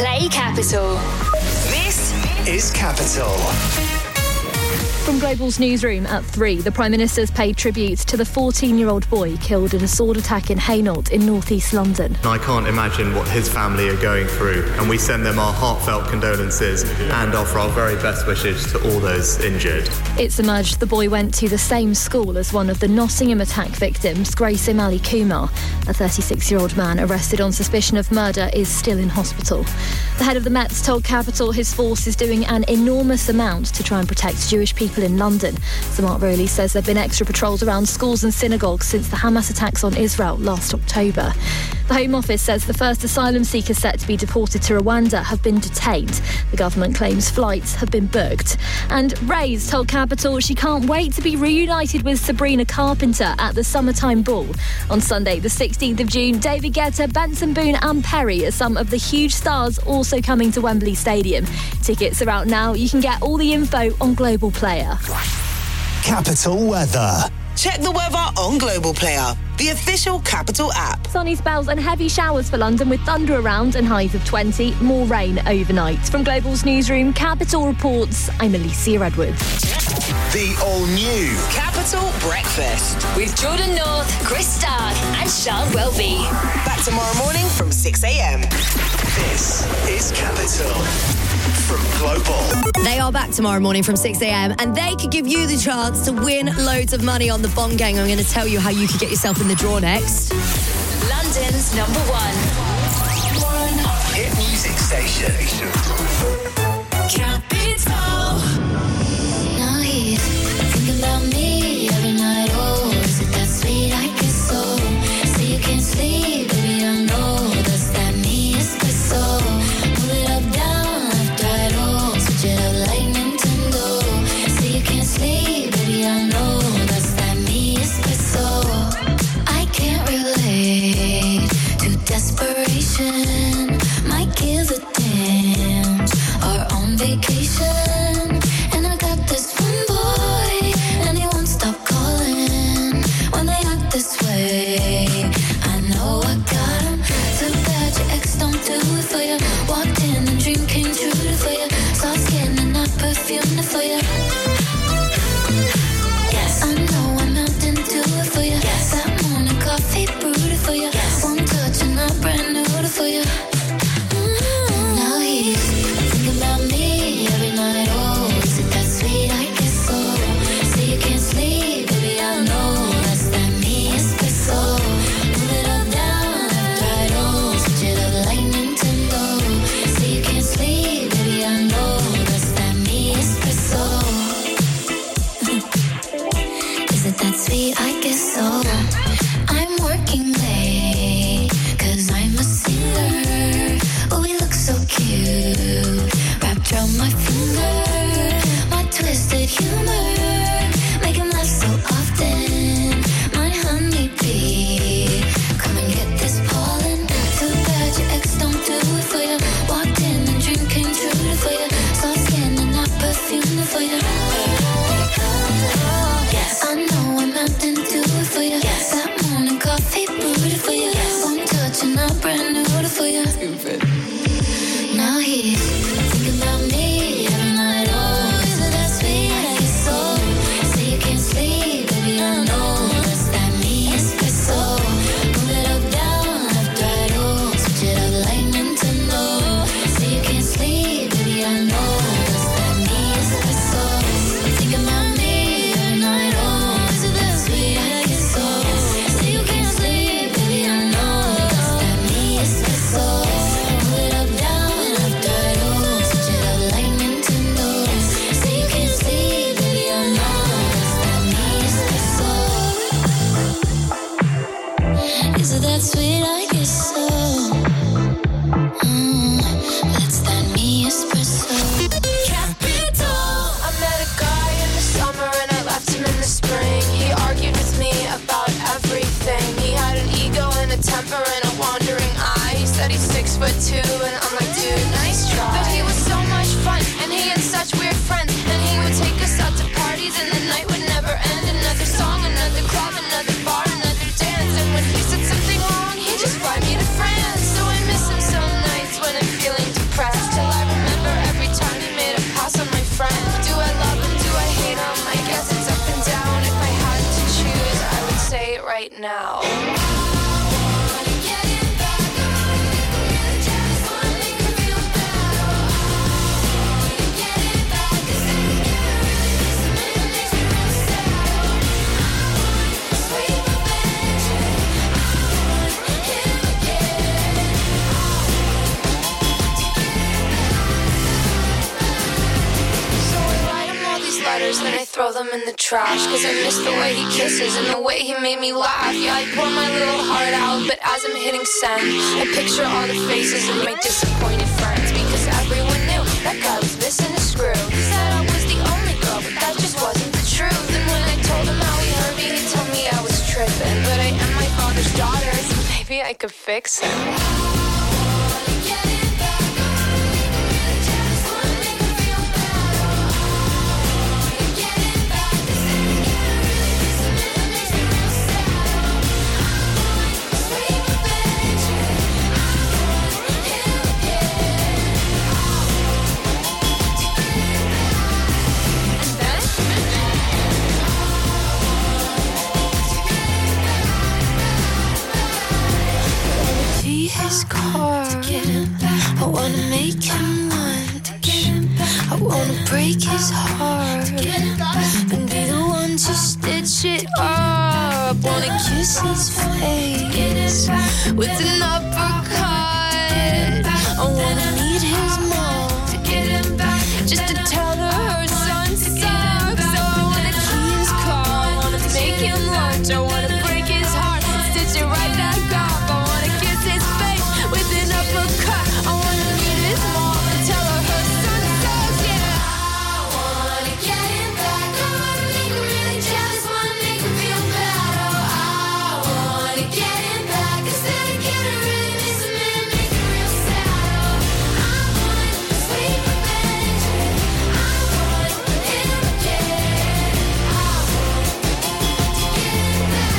Play Capital. This is Capital. From Global's newsroom at 3, the Prime Minister's paid tribute to the 14-year-old boy killed in a sword attack in Hainault in north-east London. I can't imagine what his family are going through, and we send them our heartfelt condolences and offer our very best wishes to all those injured. It's emerged the boy went to the same school as one of the Nottingham attack victims, Grayson Ali Kumar. A 36-year-old man arrested on suspicion of murder is still in hospital. The head of the Mets told Capital his force is doing an enormous amount to try and protect Jewish people in London. Sir Mark Rowley says there have been extra patrols around schools and synagogues since the Hamas attacks on Israel last October. The Home Office says the first asylum seekers set to be deported to Rwanda have been detained. The government claims flights have been booked. And Ray's told Capital she can't wait to be reunited with Sabrina Carpenter at the Summertime Ball. On Sunday, the 16th of June, David Guetta, Benson Boone and Perry are some of the huge stars also coming to Wembley Stadium. Tickets are out now. You can get all the info on Global Player. Capital Weather. Check the weather on Global Player, the official Capital app. Sunny spells and heavy showers for London with thunder around and highs of 20. More rain overnight. From Global's newsroom, Capital reports, I'm Alicia Edwards. The all-new Capital Breakfast. With Jordan North, Chris Stark and Sean Welby. Back tomorrow morning from 6 a.m. This is Capital from Global. They are back tomorrow morning from 6 a.m. and they could give you the chance to win loads of money on the Bond Gang. I'm going to tell you how you could get yourself in the draw next. London's number one Hit music station. Capital. Now he's thinking about me every night. Oh, is it that sweet? I guess so. Say you can't sleep, baby, I know. Does that mean espresso? Move it up, down, left, right, oh. Switch it up like Nintendo. Say you can't sleep, baby, I know. Does that mean espresso? I can't relate to desperation. My kids are dance are on vacation, and I got this one boy, and he won't stop calling when they act this way. I know I got him. Too bad your ex don't do it for you. Walked in and dream came true for you. Soft skin and not perfumed for you. Yes, I know I'm Mountain Dew for you. Yes, that morning coffee brewed for you. Yes, one touch and I'm brand new for you. Now he's thinking about me every night. Oh, is it that sweet? I guess so. Say you can't sleep, baby, I know. That's that me espresso. Move it up, down, left, right, oh. Switch it up like Nintendo. Say you can't sleep, baby, I know. That's that me espresso. Is it that sweet? I guess so. I'm working now. Then I throw them in the trash, cause I miss the way he kisses and the way he made me laugh. Yeah, I pour my little heart out, but as I'm hitting send, I picture all the faces of my disappointed friends, because everyone knew that guy was missing a screw. He said I was the only girl, but that just wasn't the truth. And when I told him how he hurt me, he told me I was tripping, but I am my father's daughter, so maybe I could fix him. His car, I wanna make him lunch, I wanna break his heart and be the one to stitch it up. Wanna kiss his face with an uppercut. I wanna meet his mom just to tell her her son sucks. So I wanna key his car, I wanna make him lunch, I wanna break his heart, stitch it right back up. I wanna kiss his face with an uppercut. I wanna meet his mom and tell her her son sucks. Yeah, I wanna get him back. I wanna make him really jealous, wanna make him feel bad. Oh, I wanna get him back. Instead of getting really miss him and make him real sad. Oh, I want sweet revenge. I want him again. I want to get him back.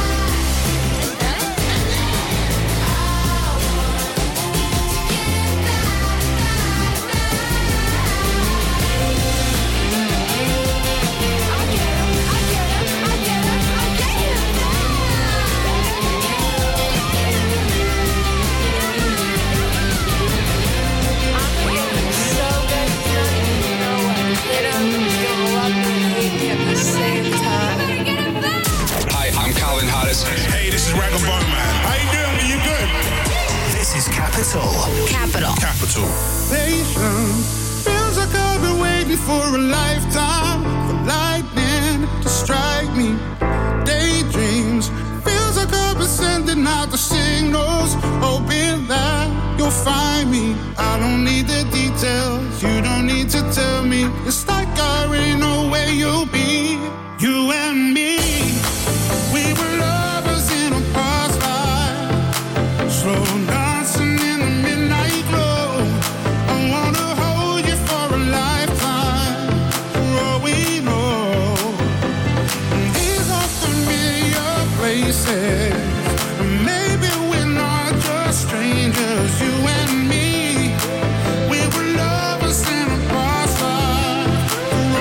Hi, I'm Calvin Harris. Hey, this is Ragga Bone Man. How you doing? Are you good? This is Capital. Capital. Patience feels like I've been waiting for a lifetime for lightning to strike me. Daydreams feels like I've been sending out the signals, hoping that you'll find me. I don't need the details, you don't need to tell me. It's like I already know where you'll be. You and me, we were lovers in a past life, slow dancing in the midnight glow. I wanna hold you for a lifetime, for all we know. These are familiar places, maybe we're not just strangers. You and me, we were lovers in a past life, for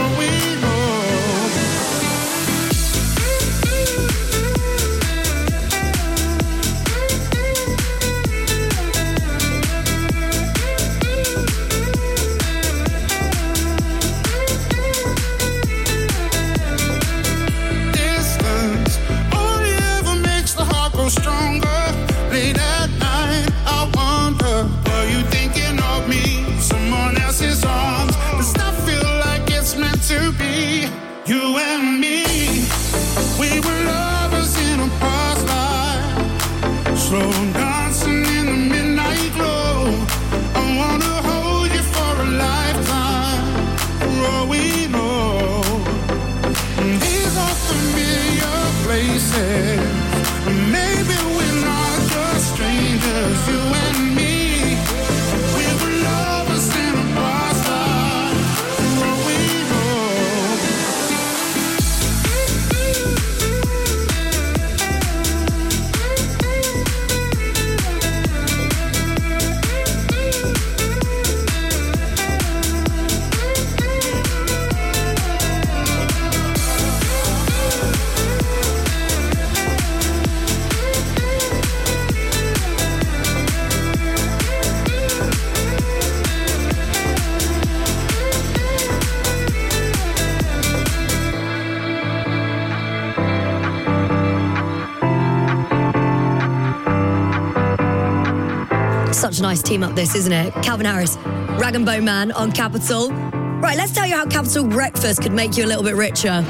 a nice team up this, isn't it? Calvin Harris, Rag and Bone Man on Capital. Right, let's tell you how Capital Breakfast could make you a little bit richer.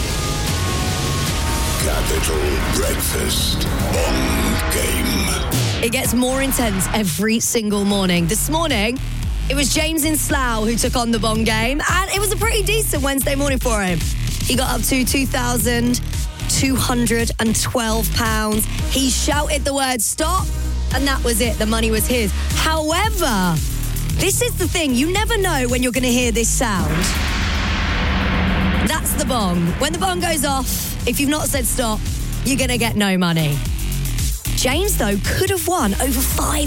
Capital Breakfast on Game. It gets more intense every single morning. This morning, it was James in Slough who took on the Bond Game, and it was a pretty decent Wednesday morning for him. He got up to £2,212. He shouted the word stop, and that was it. The money was his. However, this is the thing. You never know when you're going to hear this sound. That's the bong. When the bong goes off, if you've not said stop, you're going to get no money. James, though, could have won over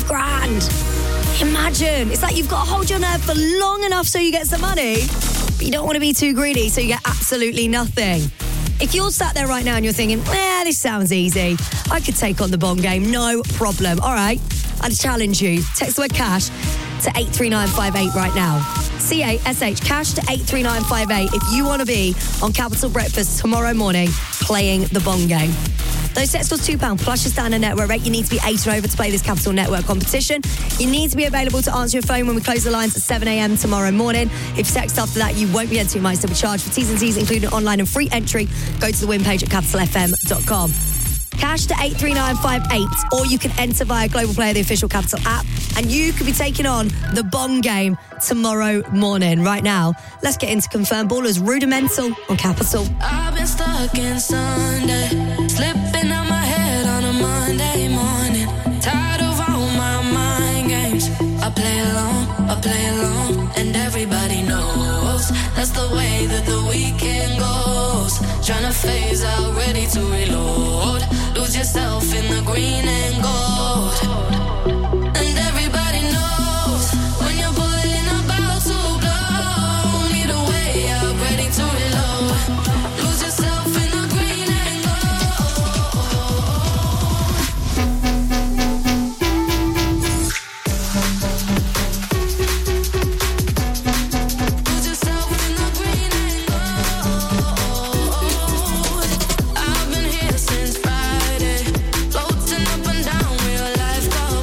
$5,000. Imagine. It's like you've got to hold your nerve for long enough so you get some money, but you don't want to be too greedy so you get absolutely nothing. If you're sat there right now and you're thinking, this sounds easy, I could take on the Bond Game, no problem. All right, I'd challenge you. Text the word cash to 83958 right now. CASH, cash to 83958 if you want to be on Capital Breakfast tomorrow morning playing the Bond Game. Those sets cost £2 plus your standard network rate. You need to be 8 and over to play this Capital Network competition. You need to be available to answer your phone when we close the lines at 7 a.m. tomorrow morning. If you text after that, you won't be entered. You might still be charged for T's and C's, including online and free entry. Go to the win page at capitalfm.com. Cash to 83958, or you can enter via Global Player, the official Capital app, and you could be taking on the Bond Game tomorrow morning. Right now, let's get into Confirmed Ballers Rudimental on Capital. I've been stuck in Sunday, slipping out my head on a Monday morning. Tired of all my mind games. I play along, and everybody knows that's the way that the weekend goes. Trying to phase out, ready to reload. Lose yourself in the green and gold. And everybody knows when you're boiling about to blow. Need a way out, ready to reload. Lose yourself in the green and I've been here since Friday, floating up and down real life.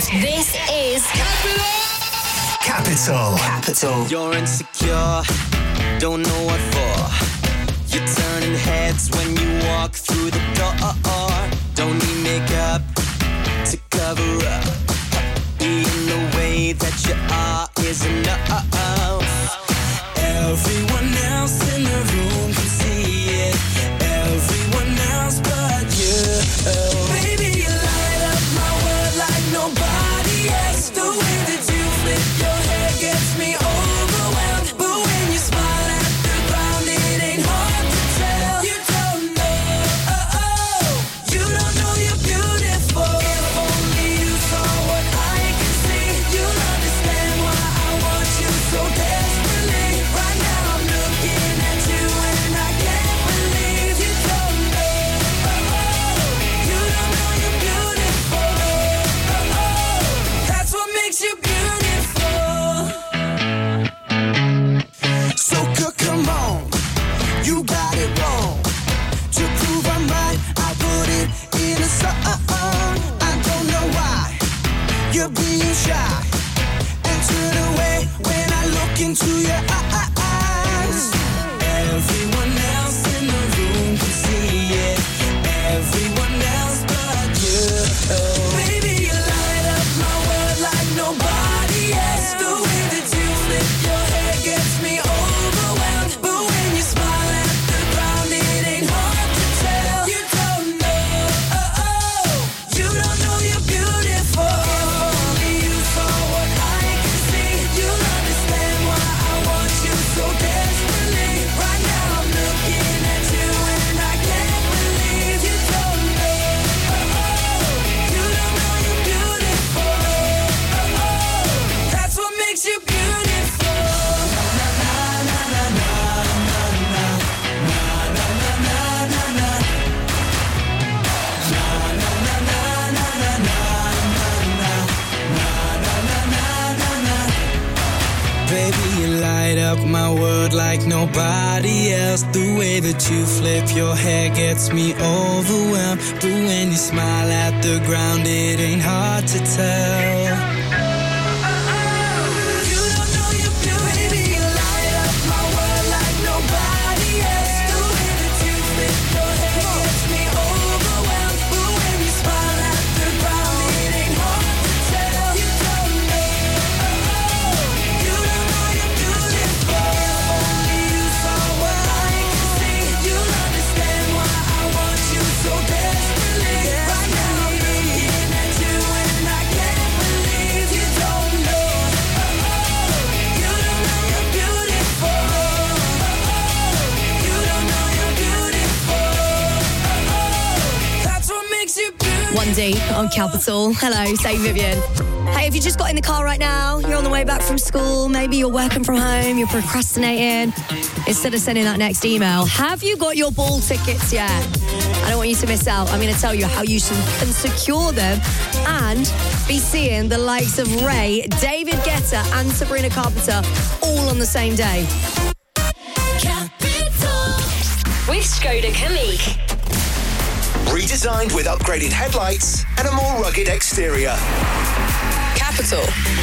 This is Capital. You're insecure, don't know what for. You're turning heads when you walk through the door. Don't need makeup to cover up. Being the way that you are is enough. Everyone else in the room can see it. Everyone else but you. Baby, you light up my world like nobody else. The way that you flip your hair gets me overwhelmed. But when you smile at the ground, it ain't hard to tell. You don't know, you don't know you're beautiful. If only you saw what I can see, you'll understand why I want you so desperately. Right now I'm looking at you and I can't believe you don't know, you don't know you're beautiful. That's what makes you beautiful. So come on, you got it wrong. To prove I'm right, I put it in a song. I don't know why you're being shy and turn away when I look into your eyes. Everyone else in the room can see it. Everyone else but you. Baby, you light up my world like nobody else. The way that you flip your hair gets me overwhelmed. But when you smile at the ground, it ain't hard to tell. You don't know, you don't know you're beautiful. If only you saw what I can see, you'll understand why I want you so desperately. Right now I'm looking at you and I can't believe you don't know, you don't know you're beautiful. That's what makes you beautiful. Baby, you light up my world like nobody else. The way that you flip your hair gets me overwhelmed. But when you smile at the ground, it ain't hard to tell. You don't know you're beautiful. Baby, you light up my world like nobody else. The way that you flip your hair gets me overwhelmed. But when you smile at the ground, it ain't hard to tell. You don't know, you don't know you're beautiful. If only you saw what I can see, you'll understand why I want you so desperately. Right now I'm looking at you and I can't believe you don't know, you don't know you're beautiful. You don't know you're beautiful. That's what makes you beautiful. 1D on Capital. Hello, say Vivian. Hey, if you just got in the car right now, you're on the way back from school, maybe you're working from home, you're procrastinating, instead of sending that next email, have you got your ball tickets yet? I don't want you to miss out. I'm going to tell you how you can secure them and be seeing the likes of Ray, David Guetta and Sabrina Carpenter all on the same day. Capital with Skoda Kamiq. Redesigned with upgraded headlights and a more rugged exterior. Capital.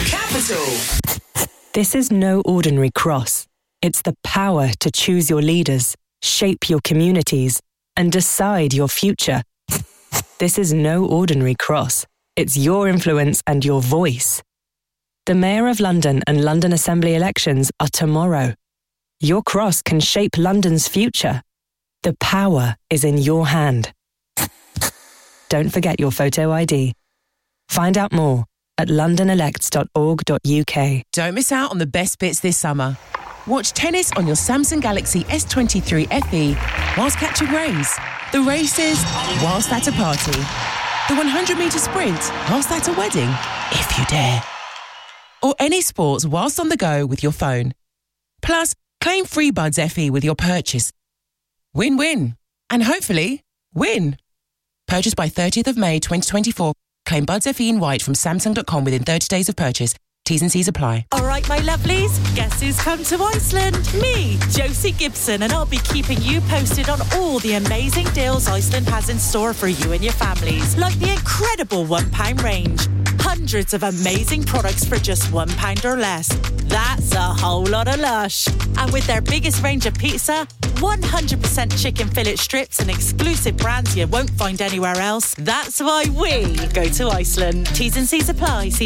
This is no ordinary cross. It's the power to choose your leaders, shape your communities, and decide your future. This is no ordinary cross. It's your influence and your voice. The Mayor of London and London Assembly elections are tomorrow. Your cross can shape London's future. The power is in your hand. Don't forget your photo ID. Find out more at londonelects.org.uk. Don't miss out on the best bits this summer. Watch tennis on your Samsung Galaxy S23 FE whilst catching rays. The races whilst at a party. The 100-metre sprint whilst at a wedding, if you dare. Or any sports whilst on the go with your phone. Plus, claim free Buds FE with your purchase. Win-win. And hopefully, win. Purchase by 30th of May 2024. Claim Buds FE in white from Samsung.com within 30 days of purchase. T's and C's apply. All right, my lovelies, guess who's come to Iceland? Me, Josie Gibson, and I'll be keeping you posted on all the amazing deals Iceland has in store for you and your families, like the incredible £1 range. Hundreds of amazing products for just £1 or less. That's a whole lot of lush. And with their biggest range of pizza, 100% chicken fillet strips and exclusive brands you won't find anywhere else, that's why we go to Iceland. T's and C's apply. See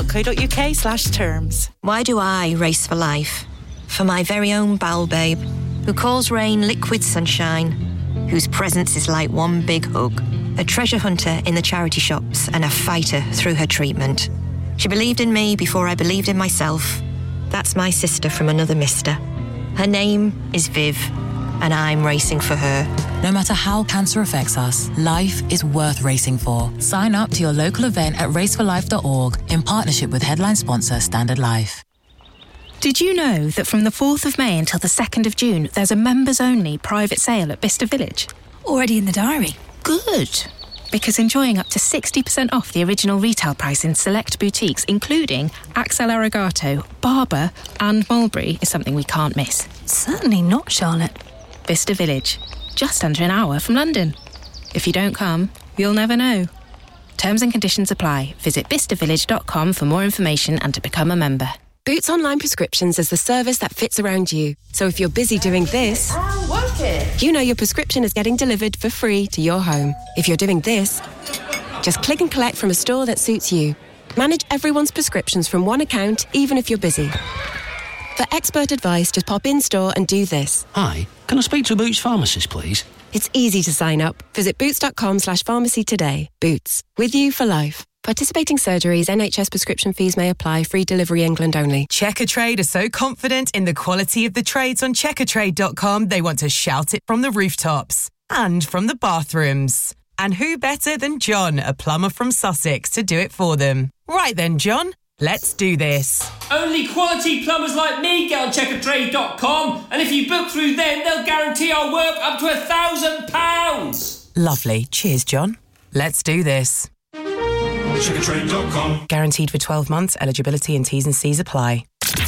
iceland.co.uk/terms. Why do I race for life? For my very own Bal babe, who calls rain liquid sunshine, whose presence is like one big hug. A treasure hunter in the charity shops and a fighter through her treatment. She believed in me before I believed in myself. That's my sister from another mister. Her name is Viv, and I'm racing for her. No matter how cancer affects us, life is worth racing for. Sign up to your local event at raceforlife.org in partnership with headline sponsor Standard Life. Did you know that from the 4th of May until the 2nd of June, there's a members-only private sale at Bicester Village? Already in the diary. Good. Because enjoying up to 60% off the original retail price in select boutiques, including Axel Arigato, Barber and Mulberry, is something we can't miss. Certainly not, Charlotte. Bicester Village, just under an hour from London. If you don't come, you'll never know. Terms and conditions apply. Visit bistervillage.com for more information and to become a member. Boots Online Prescriptions is the service that fits around you. So if you're busy doing this, you know your prescription is getting delivered for free to your home. If you're doing this, just click and collect from a store that suits you. Manage everyone's prescriptions from one account, even if you're busy. For expert advice, just pop in store and do this. Hi, can I speak to a Boots pharmacist, please? It's easy to sign up. Visit boots.com/pharmacy today. Boots, with you for life. Participating surgeries, NHS prescription fees may apply. Free delivery England only. Checkatrade are so confident in the quality of the trades on checkatrade.com, they want to shout it from the rooftops and from the bathrooms. And who better than John, a plumber from Sussex, to do it for them? Right then, John, let's do this. Only quality plumbers like me get on checkatrade.com, and if you book through them, they'll guarantee our work up to £1,000. Lovely. Cheers, John. Let's do this. Checkatrade.com. Guaranteed for 12 months. Eligibility and T's and C's apply.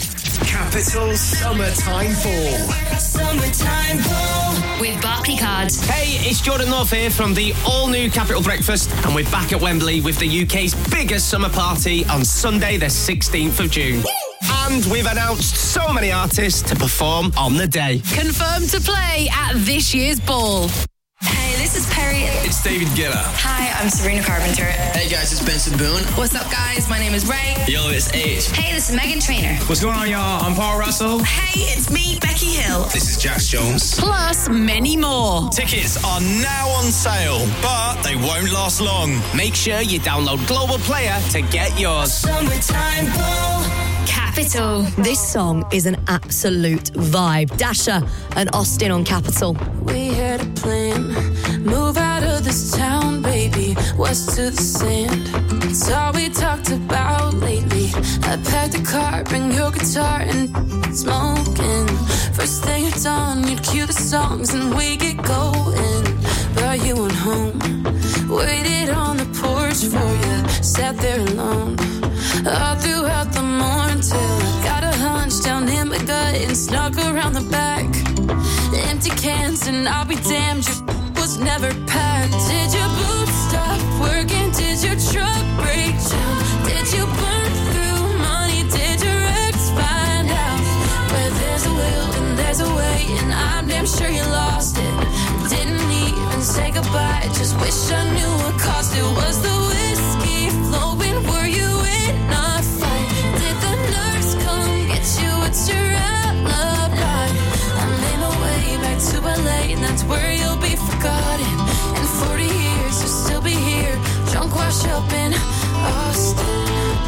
Capital Summertime Ball. Summertime Ball with Barclay Cards. Hey, it's Jordan North here from the all-new Capital Breakfast, and we're back at Wembley with the UK's biggest summer party on Sunday the 16th of June. Woo! And we've announced so many artists to perform on the day. Confirmed to play at this year's ball. Hey, this is Perry. It's David Guetta. Hi, I'm Sabrina Carpenter. Hey guys, it's Benson Boone. What's up, guys? My name is Ray. Yo, it's H. Hey, this is Megan Trainor. What's going on, y'all? I'm Paul Russell. Hey, it's me, Becky Hill. This is Jax Jones. Plus many more. Tickets are now on sale, but they won't last long. Make sure you download Global Player to get yours. Summertime Ball. Capital. This song is an absolute vibe. Dasher and Austin on Capital. We had a plan, move out of this town, baby, west to the sand. It's all we talked about lately. I packed the car, bring your guitar and smoking. First thing at dawn, you'd cue the songs and we get going. But you went home, waited on the porch for you, sat there alone. All throughout the morning till I got a hunch down in my gut and snuck around the back. Empty cans and I'll be damned, your was never packed. Did your boots stop working? Did your truck break down? Did you burn through money? Did your ex find out? Where there's a will and there's a way, and I'm damn sure you lost it. Didn't even say goodbye, just wish I knew what caused it. Was the whiskey flowing? Were you in a fight? Did the nurse come get you? What's your alibi? I made my way back to LA, and that's where you'll be forgotten. In 40 years, you'll still be here, drunk, wash up in Austin.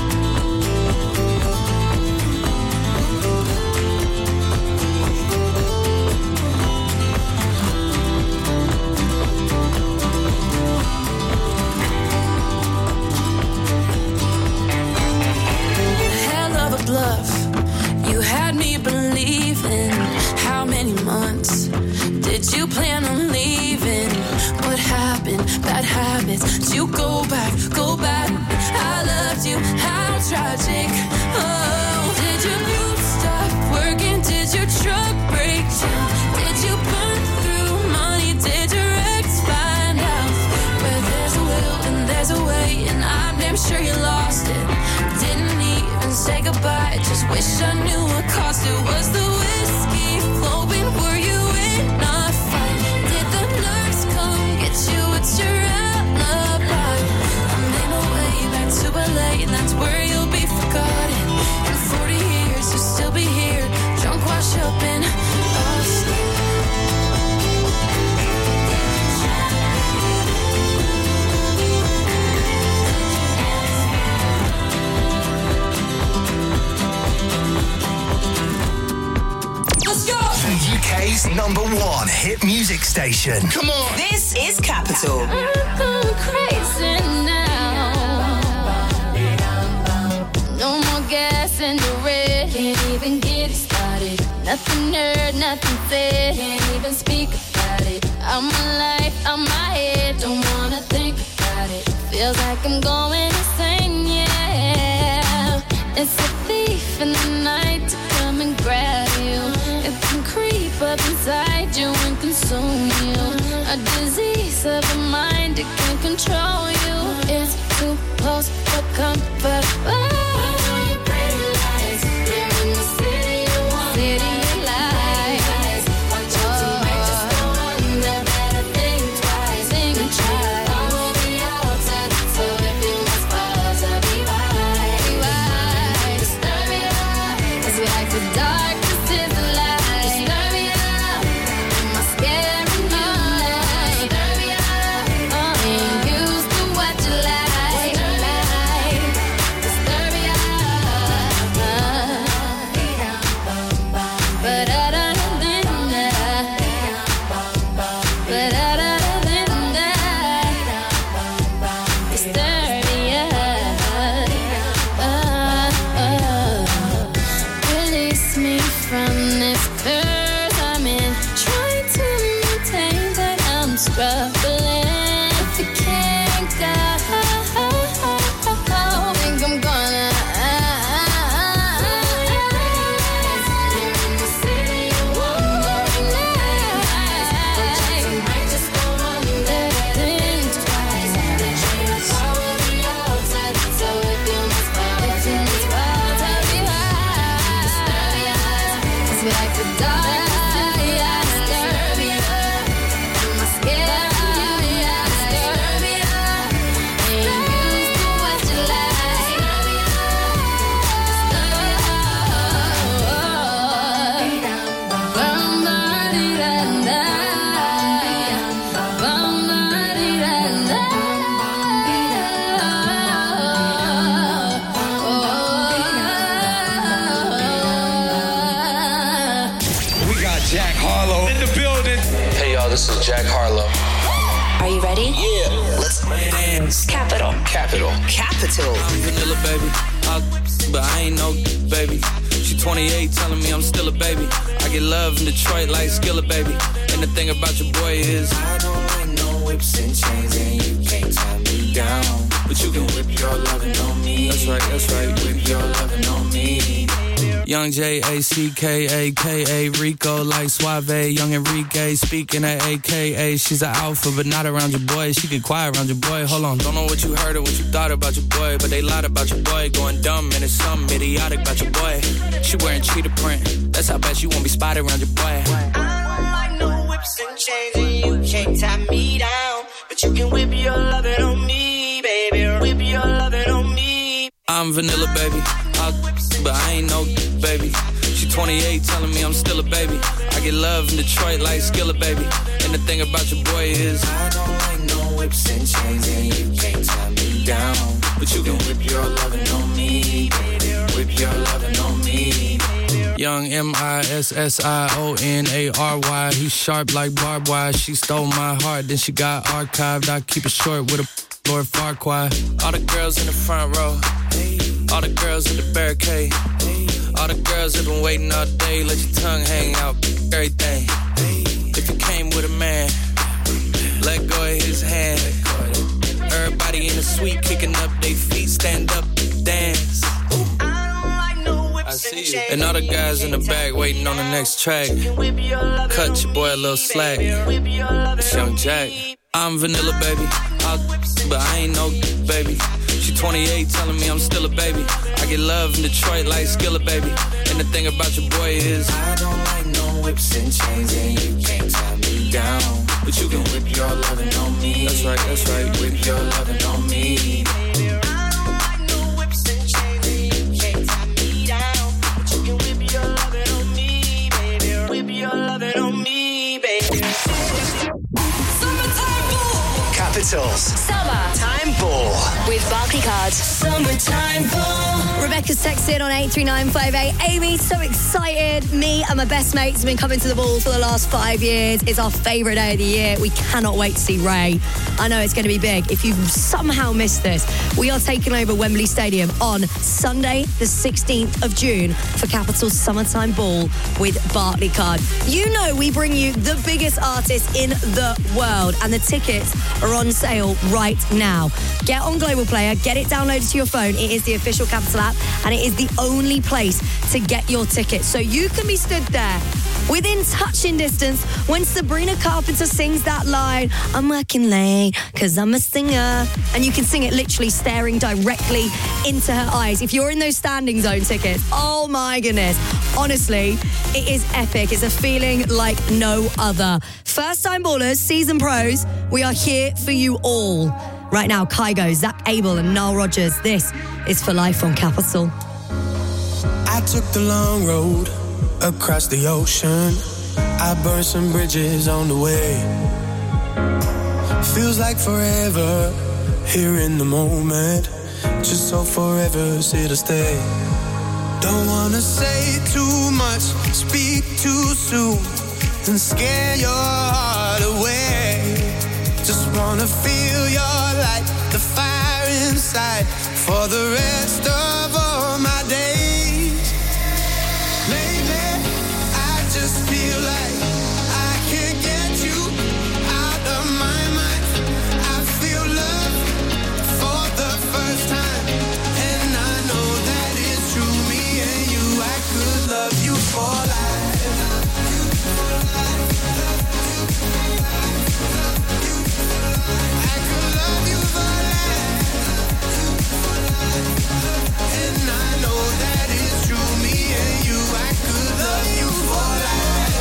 Bluff. You had me believing. How many months did you plan on leaving? What happened? Bad habits. Did you go back? I loved you. How tragic. Oh. #1 hit music station. Come on. This is Capital. I'm going crazy now. No more gas in the red. Can't even get it started. Nothing heard, nothing said. Can't even speak about it. I'm alive, I'm my head. Don't wanna think about it. Feels like I'm going insane, yeah. It's a thief in the night to come and grab you. It can creep up inside you and consume you. A disease of the mind, it can control you. It's too close for comfort. This is Jack Harlow. Are you ready? Yeah. Let's dance. Capital. Capital. Capital. I'm vanilla, baby. But I ain't no baby. She 28, telling me I'm still a baby. I get love in Detroit like Skillet, baby. And the thing about your boy is I don't like no whips and chains, and you can't tie me down. But you can whip your lovin' on me. That's right, whip your lovin' on me. Young J-A-C-K-A-K-A, Rico like Suave, Young Enrique, speaking at AKA. She's an alpha, but not around your boy. She get quiet around your boy. Hold on, don't know what you heard or what you thought about your boy, but they lied about your boy. Going dumb, and it's something idiotic about your boy. She wearing cheetah print, that's how bad she won't be spotted around your boy. I don't like no whips and chains, and you can't tie me down. But you can whip your lovin' on me, baby. Whip your lovin' on me. I'm vanilla, baby. But I ain't no baby. She 28, telling me I'm still a baby. I get love in Detroit like Skillet, baby. And the thing about your boy is I don't like no whips and chains, and you can't tie me down. But you can whip your lovin' on me, baby. Whip your lovin' on me. Young MISSIONARY. He's sharp like barbed wire. She stole my heart, then she got archived. I keep it short with a Lord Farquaad. All the girls in the front row. All the girls in the barricade. All the girls have been waiting all day. Let your tongue hang out, everything. If you came with a man, let go of his hand. Everybody in the suite kicking up their feet. Stand up, dance. I see you. And all the guys in the back waiting on the next track. Cut your boy a little slack. It's Young Jack. I'm vanilla, baby. But I ain't no baby. She 28, telling me I'm still a baby. I get love in Detroit like Skillet, baby. And the thing about your boy is I don't like no whips and chains, and you can't tie me down. But you can whip your lovin' on me. That's right, whip your lovin' on me. Capital's Summer Time Ball with Barclaycard. Summertime ball. Rebecca's texted on 83958. Amy, so excited. Me and my best mates have been coming to the ball for the last 5 years. It's our favourite day of the year. We cannot wait to see Ray. I know it's going to be big. If you've somehow missed this, we are taking over Wembley Stadium on Sunday, the 16th of June for Capital's Summertime Ball with Barclaycard. You know we bring you the biggest artists in the world, and the tickets are on sale right now. Get on Global Player, get it downloaded to your phone. It is the official Capital app, and it is the only place to get your tickets. So you can be stood there within touching distance when Sabrina Carpenter sings that line, I'm working late because I'm a singer. And you can sing it literally staring directly into her eyes. If you're in those standing zone tickets, oh my goodness. Honestly, it is epic. It's a feeling like no other. First time ballers, seasoned pros, we are here for you all. Right now, Kygo, Zach Abel and Nile Rodgers. This is For Life on Capital. I took the long road across the ocean. I burned some bridges on the way. Feels like forever here in the moment. Just so forever's here to stay. Don't wanna say too much, speak too soon, and scare your heart away. Just wanna feel your light, the fire inside, for the rest of all my days. Lately, I just feel like I can't get you out of my mind. I feel love for the first time, and I know that it's true. Me and you, I could love you for life. I could love you for life. And I know that it's true. Me and you, I could love you for life.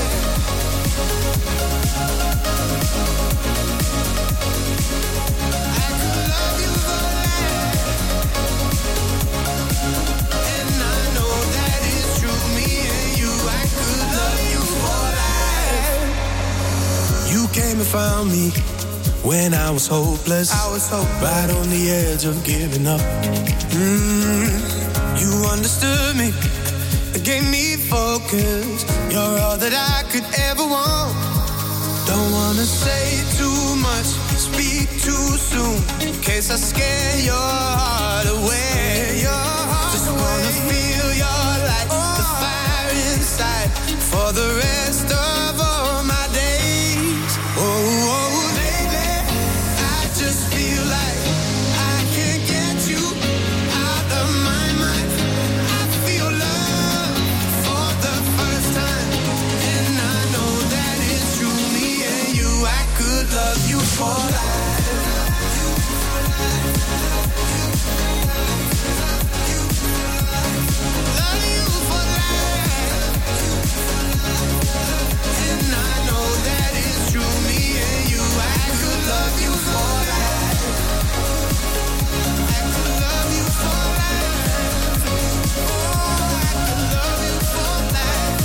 I could love you for life. And I know that it's true. Me and you, I could love you for life. You came and found me when I was hopeless. Right on the edge of giving up. You understood me, gave me focus. You're all that I could ever want. Don't wanna say too much, speak too soon, in case I scare your heart away. Just wanna feel your light, the fire inside, for the rest of all my days. Oh, baby, I just feel like I can't get you out of my mind. I feel love for the first time, and I know that it's true. Me and you, I could love you for life. Love you for life. And I know that it's true. Me and you, I could love you for life. I could love you for life. Oh, I could love you for life.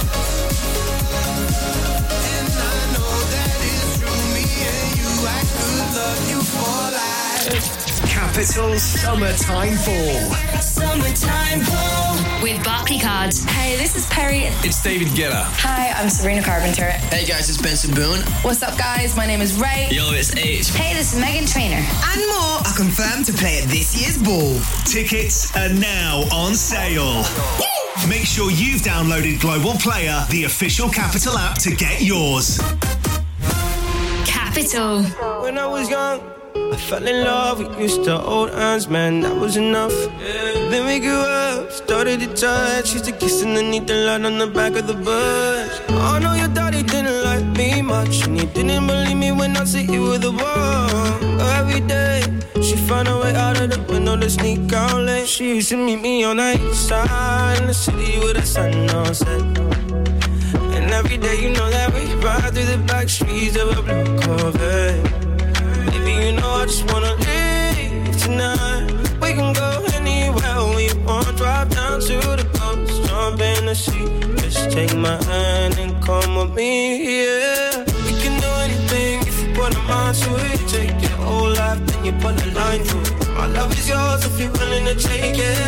And I know that it's true. Me and you, I could love you for life. Capital Summertime Ball. Summertime Ball with Barclaycard. Hey, this is Perry. It's David Guetta. Hi, I'm Sabrina Carpenter. Hey guys, it's Benson Boone. What's up, guys? My name is Ray. Yo, it's H. Hey, this is Megan Trainor. And more are confirmed to play at this year's ball. Tickets are now on sale. Make sure you've downloaded Global Player, the official Capital app, to get yours. Capital. When I was young, I fell in love. We used to hold hands, man, that was enough. Then we grew up, started to touch. Used to kiss underneath the light on the back of the bus. I know your daddy didn't like me much, and he didn't believe me when I said you were the one. Every day, she found a way out of the window to sneak out late. She used to meet me on the east side in the city with the sun on set. And every day, you know that we ride through the back streets of a blue Corvette. Baby, you know I just wanna leave tonight. We can go anywhere we want. Drive down to the coast, jump in the sea. Just take my hand and come with me, yeah. We can do anything if you put a mind to it. Take your whole life, then you put a line to it. My love is yours if you're willing to take it. Give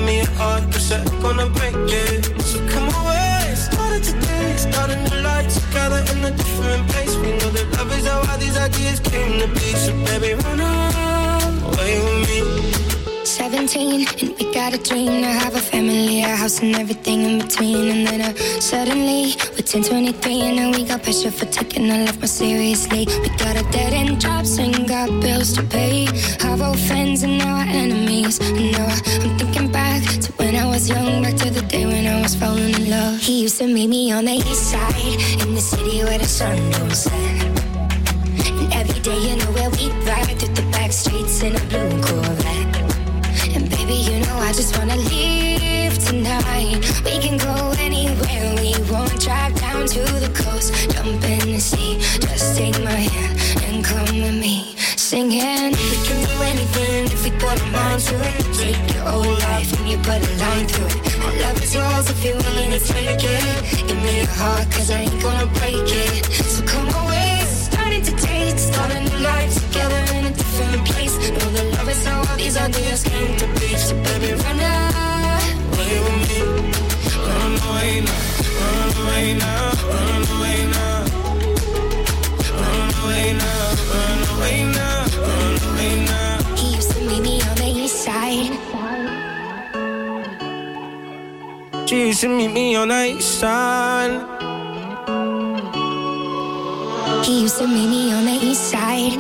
me a heart, but you're gonna break it. So come away, started today, starting to life together in a different place. We know that love is how all these ideas came to be. So baby, run away with me. 17, and we got a dream to have a family, a house and everything in between. And then suddenly, we're 10, 23, and now we got pressure for taking our life more seriously. We got a dead-end jobs and got bills to pay. Have old friends and now our enemies. And now I'm thinking back to when I was young, back to the day when I was falling in love. He used to meet me on the east side, in the city where the sun don't set. And every day, you know where we ride through the back streets in a blue Corvette. And baby, you know I just wanna leave tonight. We can go anywhere we want. Drive down to the coast, jump in the sea. Just take my hand and come with me. Singing, we can do anything if we put our mind to it. Take your whole life and you put a line through it. My love is yours if you're willing to take it. Give me your heart, cause I ain't gonna break it. So come away, starting to date, start a new life together in a different place. Know that love is how all these ideas came to be. So baby, run away with me. Run away now, run away now, run away now. Run away now, run away now, run away now. He used to meet me on the east side. She used to meet me on the east side. He used to meet me on the east side.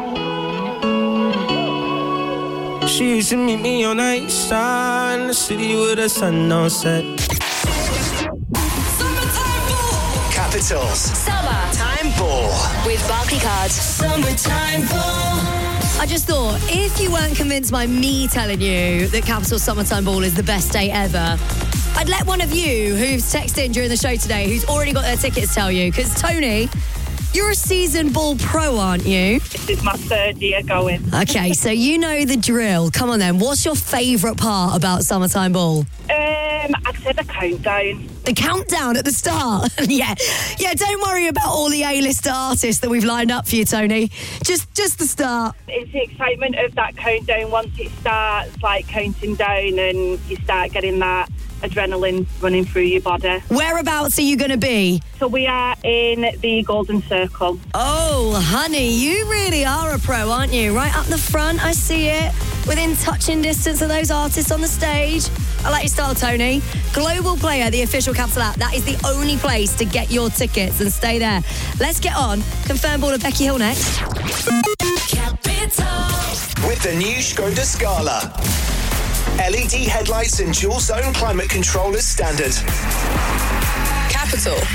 She used to meet me on the east side, in the city where the sun don't set. Capitals Summertime Ball with Barclaycard. Summertime Ball. I just thought, if you weren't convinced by me telling you that Capital Summertime Ball is the best day ever, I'd let one of you who's texted in during the show today, who's already got their tickets, tell you. Because, Tony, you're a seasoned ball pro, aren't you? This is my third year going. Okay, so you know the drill. Come on then, what's your favourite part about Summertime Ball? I'd say the countdown. The countdown at the start? Yeah, don't worry about all the A-list artists that we've lined up for you, Tony. Just the start. It's the excitement of that countdown once it starts, like, counting down and you start getting that adrenaline running through your body. Whereabouts are you going to be? So we are in the Golden Circle. Oh, honey, you really are a pro, aren't you? Right up the front, I see it. Within touching distance of those artists on the stage. I like your style, Tony. Global Player, the official Capital app. That is the only place to get your tickets and stay there. Let's get on. Confirm ball of Becky Hill next. Capital. With the new Skoda Scala. LED headlights and dual zone climate control as standard. Capital.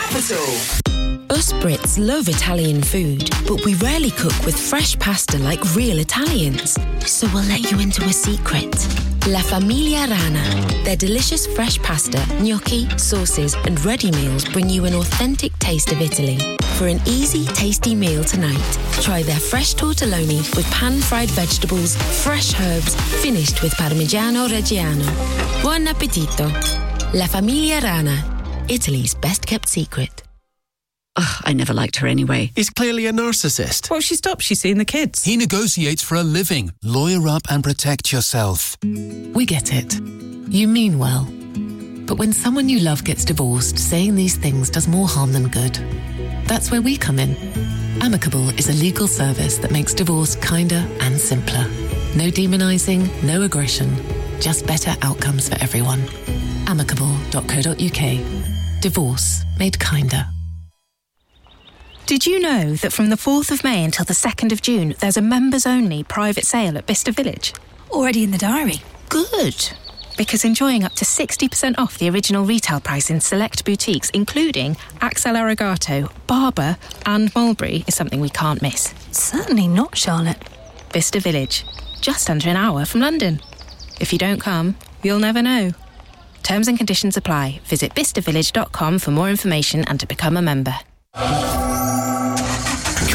Us Brits love Italian food, but we rarely cook with fresh pasta like real Italians. So we'll let you into a secret. La Famiglia Rana. Their delicious fresh pasta, gnocchi, sauces and ready meals bring you an authentic taste of Italy. For an easy, tasty meal tonight, try their fresh tortelloni with pan-fried vegetables, fresh herbs, finished with Parmigiano Reggiano. Buon appetito! La Famiglia Rana, Italy's best-kept secret. Ugh, I never liked her anyway. He's clearly a narcissist. Well, she stopped. She's seeing the kids. He negotiates for a living. Lawyer up and protect yourself. We get it. You mean well. But when someone you love gets divorced, saying these things does more harm than good. That's where we come in. Amicable is a legal service that makes divorce kinder and simpler. No demonising, no aggression, just better outcomes for everyone. Amicable.co.uk. Divorce made kinder. Did you know that from the 4th of May until the 2nd of June, there's a members-only private sale at Bicester Village? Already in the diary. Good. Because enjoying up to 60% off the original retail price in select boutiques, including Axel Arigato, Barber and Mulberry, is something we can't miss. Certainly not, Charlotte. Bicester Village. Just under an hour from London. If you don't come, you'll never know. Terms and conditions apply. Visit bistervillage.com for more information and to become a member. Kayak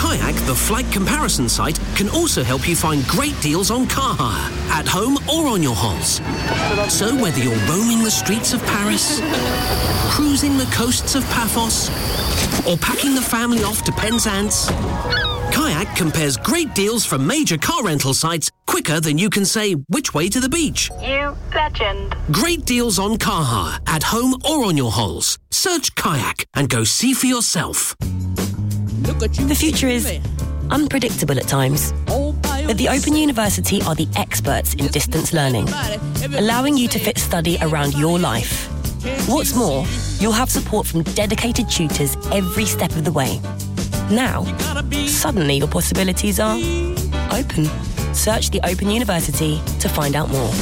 the flight comparison site, can also help you find great deals on car hire, at home or on your hols. So whether you're roaming the streets of Paris, cruising the coasts of Paphos, or packing the family off to Penzance, Kayak compares great deals from major car rental sites quicker than you can say which way to the beach. You legend. Great deals on car hire, at home or on your hols. Search Kayak and go see for yourself. The future is unpredictable at times, but the Open University are the experts in distance learning, allowing you to fit study around your life. What's more, you'll have support from dedicated tutors every step of the way. Now, suddenly your possibilities are open. Search the Open University to find out more.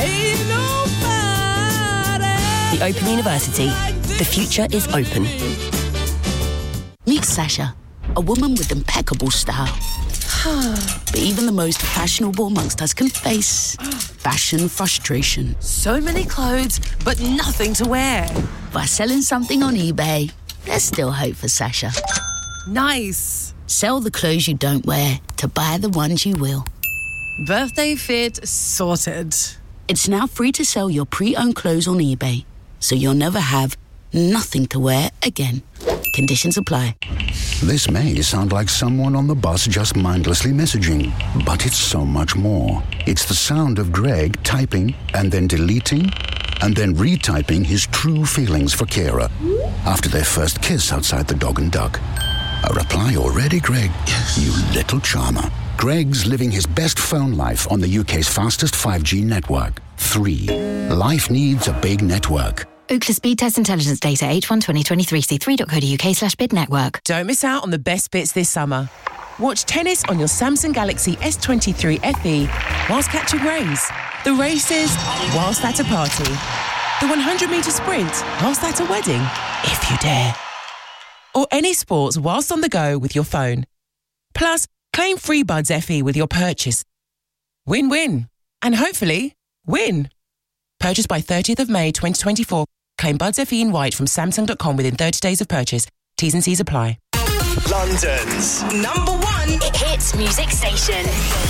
The Open University. The future is open. Meet Sasha, a woman with impeccable style. But even the most fashionable amongst us can face fashion frustration. So many clothes, but nothing to wear. By selling something on eBay, there's still hope for Sasha. Nice. Sell the clothes you don't wear to buy the ones you will. Birthday fit sorted. It's now free to sell your pre-owned clothes on eBay, so you'll never have nothing to wear again. Conditions apply. This may sound like someone on the bus just mindlessly messaging, but it's so much more. It's the sound of Greg typing and then deleting and then retyping his true feelings for Kira after their first kiss outside the Dog and Duck. A reply already, Greg? You little charmer. Greg's living his best phone life on the UK's fastest 5G network. 3. Life needs a big network. Ookla Speed Test Intelligence Data H1 2023 c3.co.uk/bid network. Don't miss out on the best bits this summer. Watch tennis on your Samsung Galaxy S23 FE whilst catching rays. The races whilst at a party. The 100-metre sprint whilst at a wedding, if you dare. Or any sports whilst on the go with your phone. Plus, claim free Buds FE with your purchase. Win-win. And hopefully, win. Purchase by 30th of May 2024. Claim Buds FE in white from Samsung.com within 30 days of purchase. T's and C's apply. London's #1 hits music station.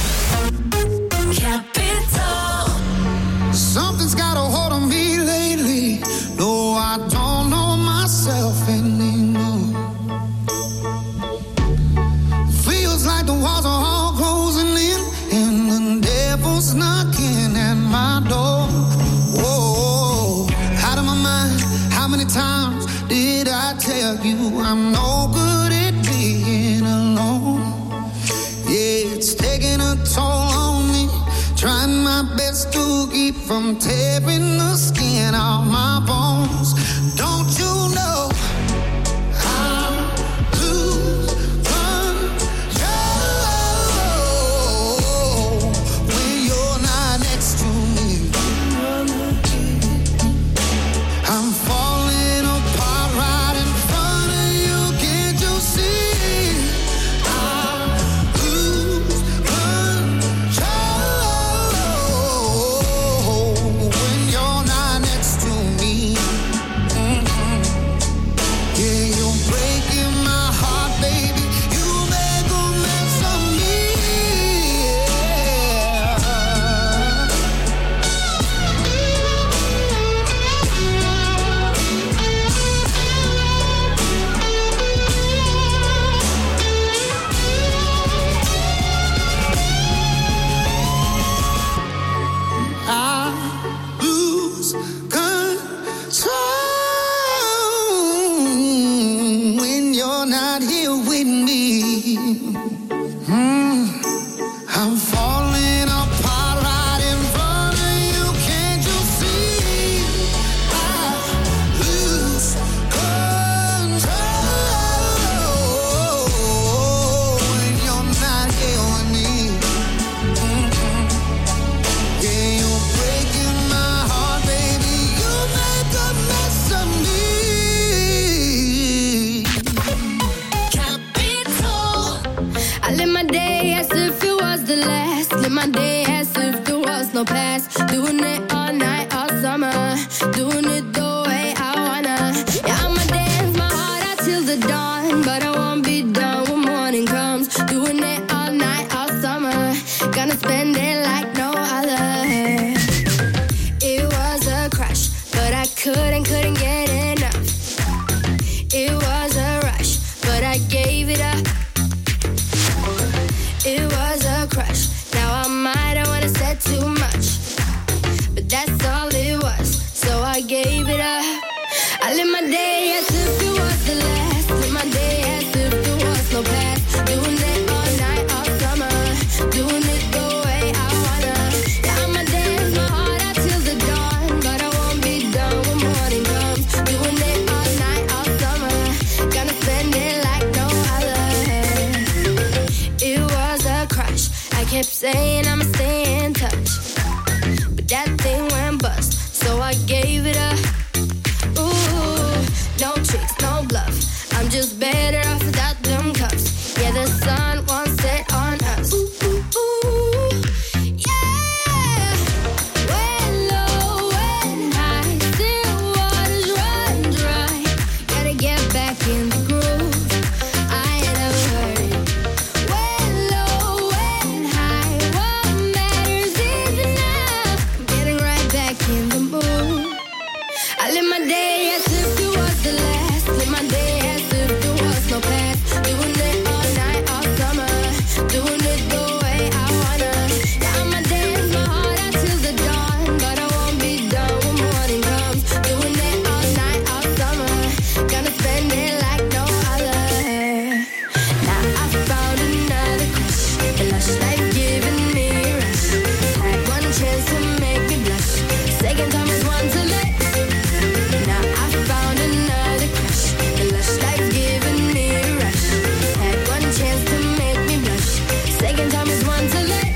Capital. Something's got a hold on me lately. No, I don't know myself anymore. Feels like the walls are all closing in, and the devil's knocking at my door. Whoa, out of my mind. How many times did I tell you I'm no good at being alone? Yeah, it's taking a toll on me. Trying my best to keep from tearing the skin off my bones. Don't you know I lose control when you're not next to me? I'm falling apart right in front of you. Can't you see? I lose control when you're not I gave it up. Ooh, no tricks, no bluff. I'm just better off without them cups. Yeah, the sun won't set on us. Ooh, ooh, ooh. Yeah. When low, when high, still waters run dry. Gotta get back in the groove. I ain't never heard it. When low, when high, what matters is enough. I'm getting right back in the mood. I live my day as if it was the last. Live my day as if there was no past. Doing it all night, all summer. Doing it the way I wanna. Yeah, I'ma dance my heart out till the dawn. But I won't be done when morning comes. Doing it all night, all summer. Gonna spend it like no other. Now I found another crush. A lush life giving me a rush. Had one chance to make me blush. Second time is one to let. Now I found another crush. A lush life giving me a rush. Had one chance to make me blush. Second time is one to let.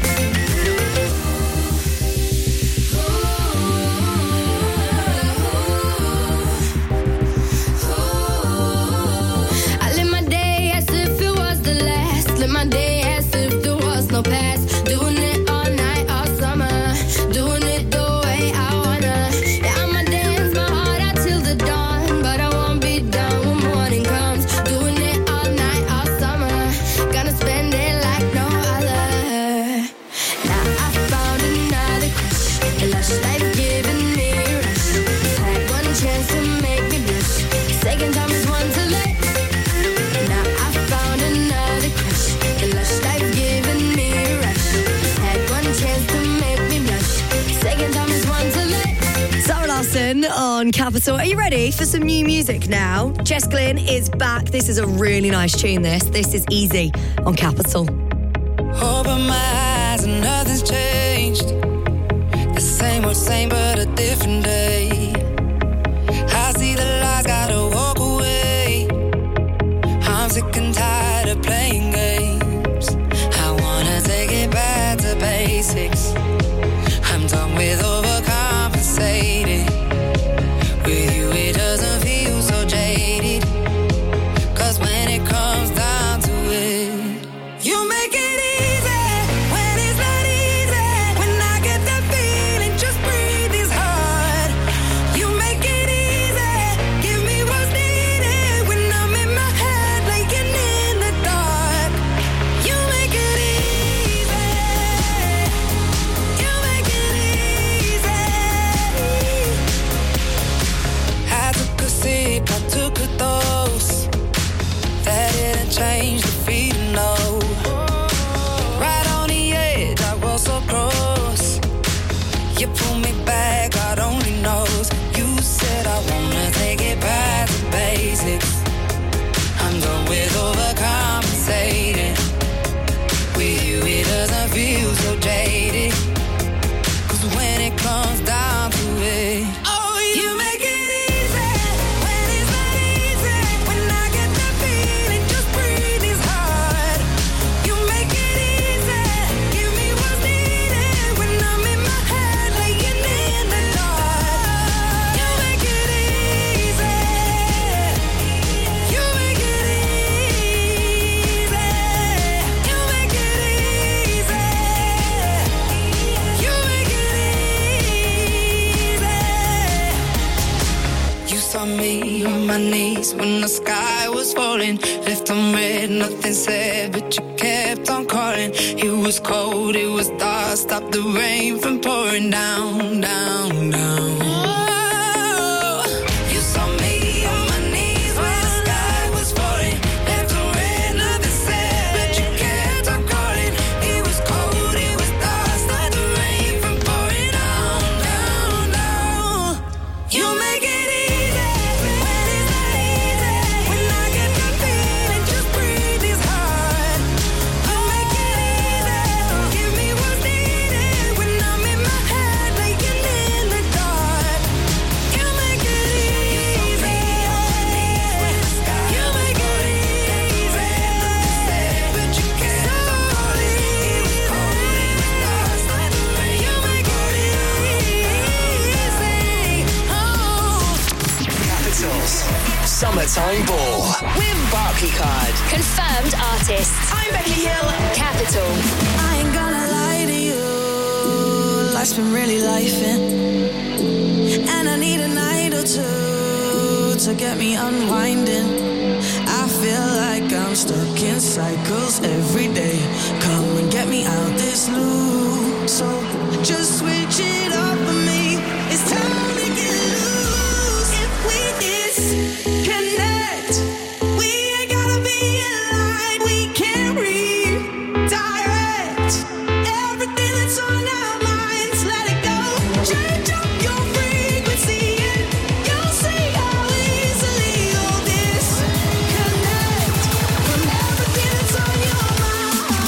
I live my day as if it was the last. Live my day as if there was no past. Doing it all night, all summer. Doing it the way I wanna. Yeah, I'ma dance my heart out till the dawn. But I won't be done when morning comes. Doing it all night, all summer. Gonna spend it like no other. Now I found another crush. A lush life giving me a rush. Had one chance to make me blush. Second time is one to let. Now I found another crush. A lush life giving me a rush. Had one chance to make me blush. Second time is one to let. Sarah Larson on Capital. Are you ready for some new music now? Jess Glynn is back. This is a really nice tune, this is Easy on Capital. Open my eyes and nothing's changed. The same old same, but a different day. I see the lights, gotta walk away. I'm sick and tired of playing games. I wanna take it back to basics. I'm done with overcompensating. With you it doesn't feel so jaded. 'Cause when it comes down to it, you make it easy when it's not easy. When I get that feeling, just breathe is hard. You make it easy, give me what's needed. When I'm in my head, laying in the dark. You make it easy. You make it easy. I took a sip, I took a dose. That didn't change the feeling, no. Right on the edge, I was so close. You pulled me back, God only knows. You said I wanna take it back to basics. I'm done with overcompensating. With you it doesn't feel so jaded. 'Cause when it comes down to it, oh, you make it easy when it's not easy. When I get that feeling, just breathe is hard. You make it easy, give me what's needed. When I'm in my head, laying in the dark. You make it easy. You make it easy. You make it easy. You make it easy. You saw me on my knees when the sky was falling. Left on red, nothing said, but you kept on calling. It was cold, it was dark, stopped the rain from pouring down, down, down. Oh, you saw me on my knees when the sky was falling. Left on red, nothing said, but you kept on calling. It was cold, it was dark, stopped the rain from pouring down, down, down. You make it easy when it's not easy. When I get that feeling, just breathe is hard. You make it easy, give me what's needed. When I'm in my head, laying in the dark. Summertime Ball with Barclaycard. Confirmed artists. I'm Becky Hill. Capital. I ain't gonna lie to you. Life's been really lifing. And I need a night or two to get me unwinding. I feel like I'm stuck in cycles every day. Come and get me out this loop. So just switch it up for me. It's time to get loose. If we disconnect, we ain't gotta be in line. We can redirect everything that's on our minds. Let it go. Change up your frequency and you'll see how easily all this connect from everything that's on your mind.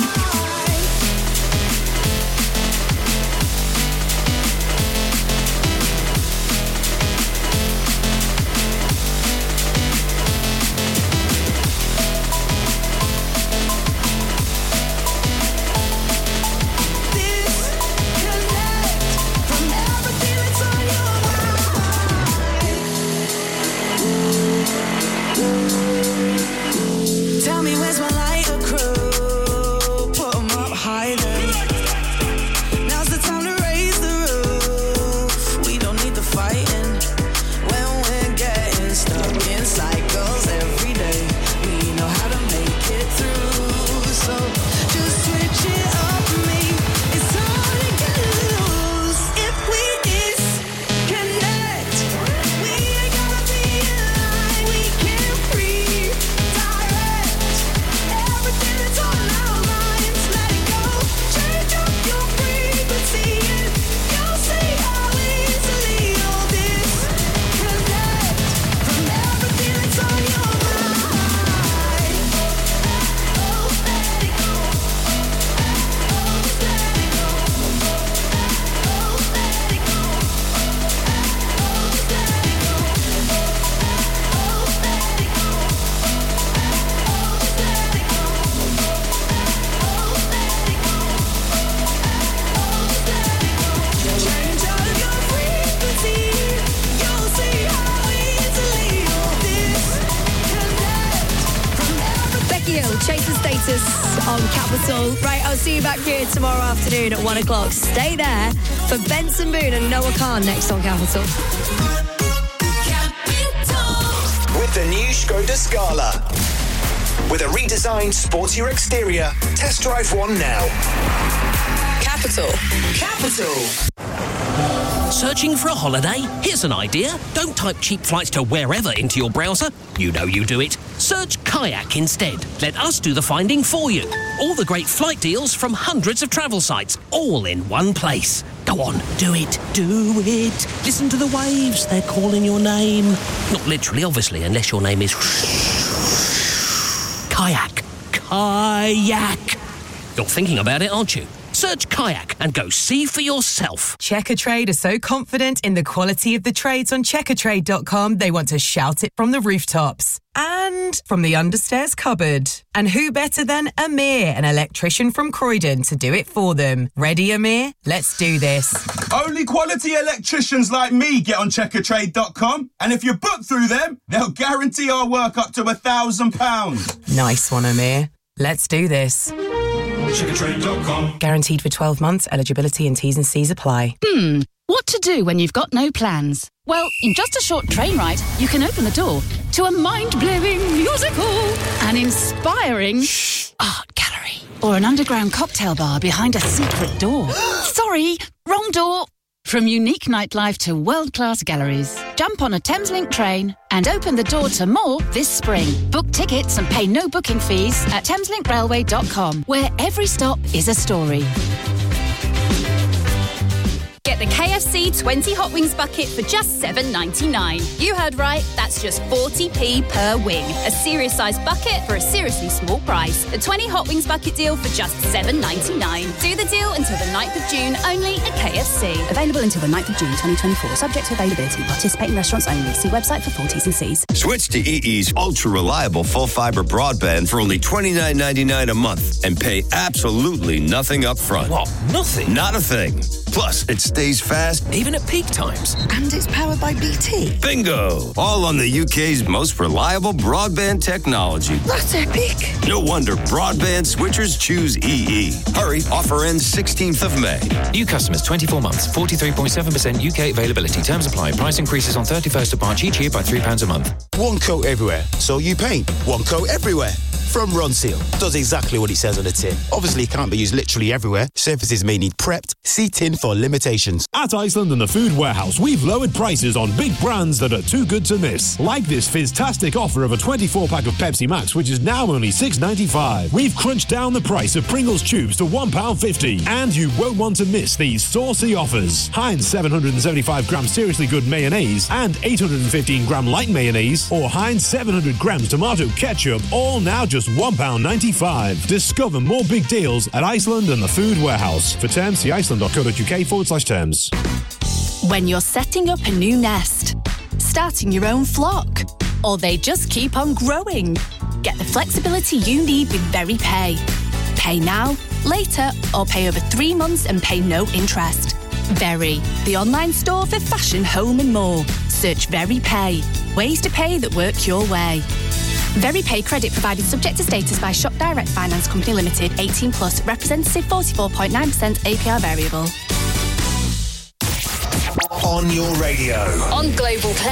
Tell me where's my lighter crew? Put 'em up high then. Now's the time to raise the roof. We don't need the fighting when we're getting stuck in cycles every day. We know how to make it through. So just switch it up for me. It's time to get loose. If we disconnect, we ain't gotta be in line. We can redirect everything that's on our minds. Let it go. Change up your frequency and you'll see how easily all this connect from everything that's on your mind. Oh, let it go. Oh, let it go. Oh, let it go. Oh, let it go. Oh, let it go. Change up your frequency. You'll see how easily all this connect from everything. Becky Hill, Chase the Status on Capital. Right, I'll see you back here tomorrow afternoon at 1 o'clock. Stay there for Benson Boone and Noah Khan next on Capital. With the new Skoda Scala. With a redesigned, sportier exterior, test drive one now. Capital. Searching for a holiday? Here's an idea. Don't type cheap flights to wherever into your browser. You know you do it. Search Kayak instead. Let us do the finding for you. All the great flight deals from hundreds of travel sites, all in one place. Go on, do it. Listen to the waves. They're calling your name. Not literally, obviously, unless your name is Kayak. You're thinking about it, aren't you? Search Kayak and go see for yourself. Checkatrade are so confident in the quality of the trades on checkatrade.com, they want to shout it from the rooftops and from the understairs cupboard. And who better than Amir, an electrician from Croydon, to do it for them. Ready, Amir? Let's do this. Only quality electricians like me get on checkatrade.com, and if you book through them, they'll guarantee our work up to £1,000. Nice one, Amir. Let's do this. Checkatrade.com. Guaranteed for 12 months. Eligibility and T's and C's apply. What to do when you've got no plans? Well, in just a short train ride, you can open the door to a mind-blowing musical, an inspiring art gallery, or an underground cocktail bar behind a secret door. Sorry, wrong door. From unique nightlife to world-class galleries, jump on a Thameslink train and open the door to more this spring. Book tickets and pay no booking fees at thameslinkrailway.com, where every stop is a story. Get the KFC 20 Hot Wings bucket for just $7.99. You heard right, that's just 40p per wing. A serious sized bucket for a seriously small price. The 20 Hot Wings bucket deal for just $7.99. Do the deal until the 9th of June, only at KFC. Available until the 9th of June 2024, subject to availability. Participating restaurants only. See website for full T's and C's. Switch to EE's ultra-reliable full-fiber broadband for only $29.99 a month and pay absolutely nothing up front. What? Nothing? Not a thing. Plus, it stays fast even at peak times. And it's powered by BT. Bingo! All on the UK's most reliable broadband technology. That's epic. No wonder broadband switchers choose EE. Hurry, offer ends 16th of May. New customers 24 months, 43.7% UK availability. Terms apply. Price increases on 31st of March each year by £3 a month. One coat everywhere, so you paint. One coat everywhere. From Ronseal. Does exactly what it says on the tin. Obviously, it can't be used literally everywhere. Surfaces may need prepped. See tin for limitations. At Iceland and the Food Warehouse, we've lowered prices on big brands that are too good to miss. Like this Fizztastic offer of a 24-pack of Pepsi Max, which is now only $6.95. We've crunched down the price of Pringles tubes to £1.50. And you won't want to miss these saucy offers. Heinz 775-gram Seriously Good mayonnaise and 815-gram light mayonnaise, or Heinz 700 grams tomato ketchup, all now just £1.95. Discover more big deals at Iceland and the Food Warehouse. For terms, see iceland.co.uk/terms. When you're setting up a new nest, starting your own flock, or they just keep on growing, get the flexibility you need with VeryPay. Pay now, later, or pay over 3 months and pay no interest. Very, the online store for fashion, home and more. Search VeryPay. Ways to pay that work your way. VeryPay credit provided subject to status by Shop Direct Finance Company Limited, 18 plus, representative 44.9% APR variable. On your radio. On Global Play.